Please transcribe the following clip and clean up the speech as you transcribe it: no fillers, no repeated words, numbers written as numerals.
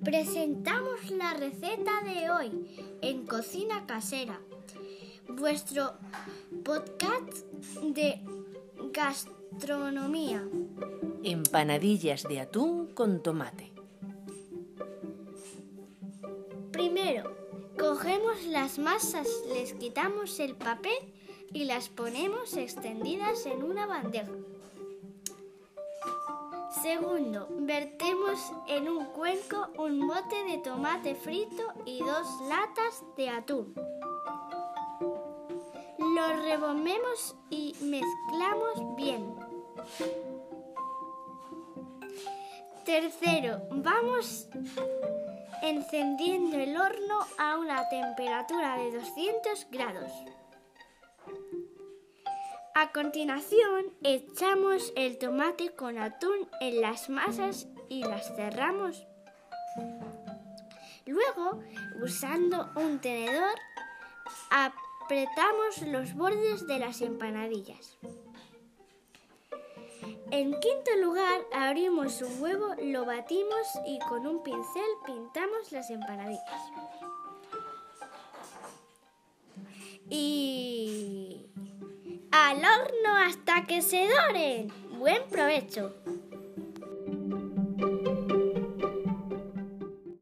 Presentamos la receta de hoy en Cocina Casera, vuestro podcast de gastronomía. Empanadillas de atún con tomate. Primero, cogemos las masas, les quitamos el papel y las ponemos extendidas en una bandeja. Segundo, vertemos en un cuenco un bote de tomate frito y 2 latas de atún. Lo revolvemos y mezclamos bien. Tercero, vamos encendiendo el horno a una temperatura de 200 grados. A continuación, echamos el tomate con atún en las masas y las cerramos. Luego, usando un tenedor, apretamos los bordes de las empanadillas. En quinto lugar, abrimos un huevo, lo batimos y con un pincel pintamos las empanadillas. Y al horno hasta que se doren. ¡Buen provecho!